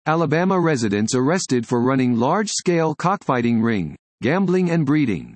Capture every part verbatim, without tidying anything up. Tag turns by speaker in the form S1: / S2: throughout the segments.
S1: Alabama residents arrested for running large-scale cockfighting ring, gambling and breeding.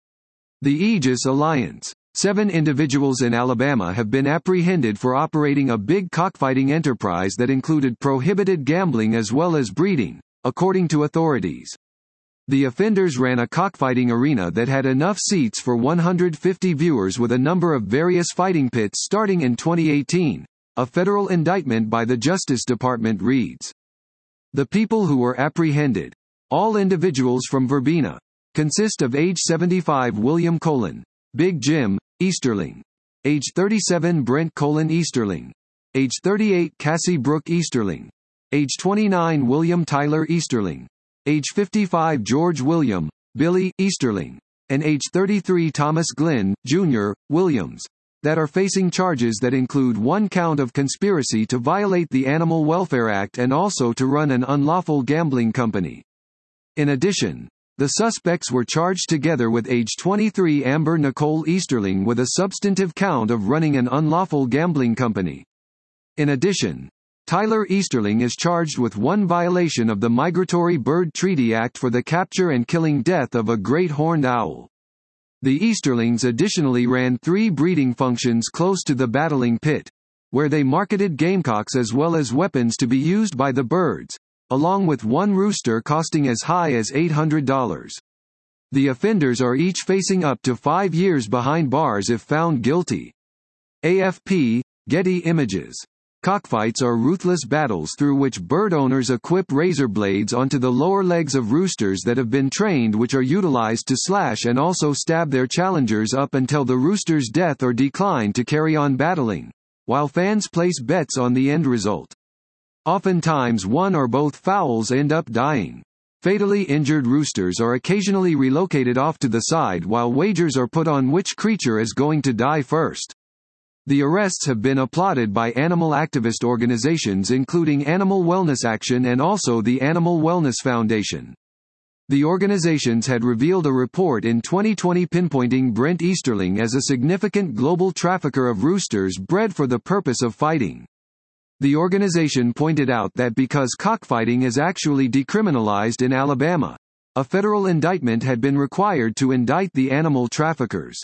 S1: The Aegis Alliance. Seven individuals in Alabama have been apprehended for operating a big cockfighting enterprise that included prohibited gambling as well as breeding, according to authorities. The offenders ran a cockfighting arena that had enough seats for one hundred fifty viewers with a number of various fighting pits starting in twenty eighteen, a federal indictment by the Justice Department reads. The people who were apprehended, all individuals from Verbena, consist of age seventy-five William Colon, Big Jim, Easterling. Age thirty-seven Brent Colon Easterling. Age thirty-eight Cassie Brooke Easterling. Age twenty-nine William Tyler Easterling. Age fifty-five George William, Billy, Easterling. And age thirty-three Thomas Glenn, Junior, Williams, that are facing charges that include one count of conspiracy to violate the Animal Welfare Act and also to run an unlawful gambling company. In addition, the suspects were charged together with age twenty-three Amber Nicole Easterling with a substantive count of running an unlawful gambling company. In addition, Tyler Easterling is charged with one violation of the Migratory Bird Treaty Act for the capture and killing death of a great horned owl. The Easterlings additionally ran three breeding functions close to the battling pit, where they marketed gamecocks as well as weapons to be used by the birds, along with one rooster costing as high as eight hundred dollars. The offenders are each facing up to five years behind bars if found guilty. A F P, Getty Images. Cockfights are ruthless battles through which bird owners equip razor blades onto the lower legs of roosters that have been trained, which are utilized to slash and also stab their challengers up until the rooster's death or decline to carry on battling, while fans place bets on the end result. Oftentimes one or both fowls end up dying. Fatally injured roosters are occasionally relocated off to the side while wagers are put on which creature is going to die first. The arrests have been applauded by animal activist organizations including Animal Wellness Action and also the Animal Wellness Foundation. The organizations had revealed a report in twenty twenty pinpointing Brent Easterling as a significant global trafficker of roosters bred for the purpose of fighting. The organization pointed out that because cockfighting is actually decriminalized in Alabama, a federal indictment had been required to indict the animal traffickers.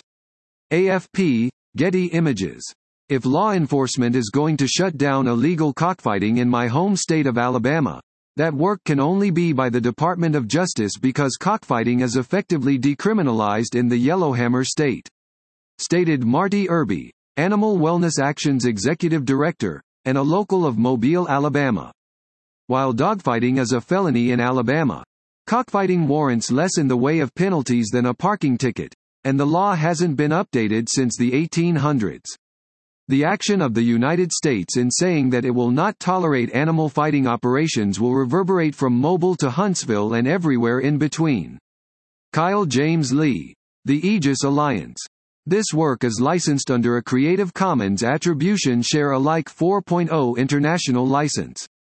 S1: A F P, Getty Images. If law enforcement is going to shut down illegal cockfighting in my home state of Alabama, that work can only be by the Department of Justice because cockfighting is effectively decriminalized in the Yellowhammer state. Stated Marty Irby, Animal Wellness Action's executive director, and a local of Mobile, Alabama. While dogfighting is a felony in Alabama, cockfighting warrants less in the way of penalties than a parking ticket, and the law hasn't been updated since the eighteen hundreds. The action of the United States in saying that it will not tolerate animal fighting operations will reverberate from Mobile to Huntsville and everywhere in between. Kyle James Lee. The Aegis Alliance. This work is licensed under a Creative Commons Attribution Share Alike four point oh international license.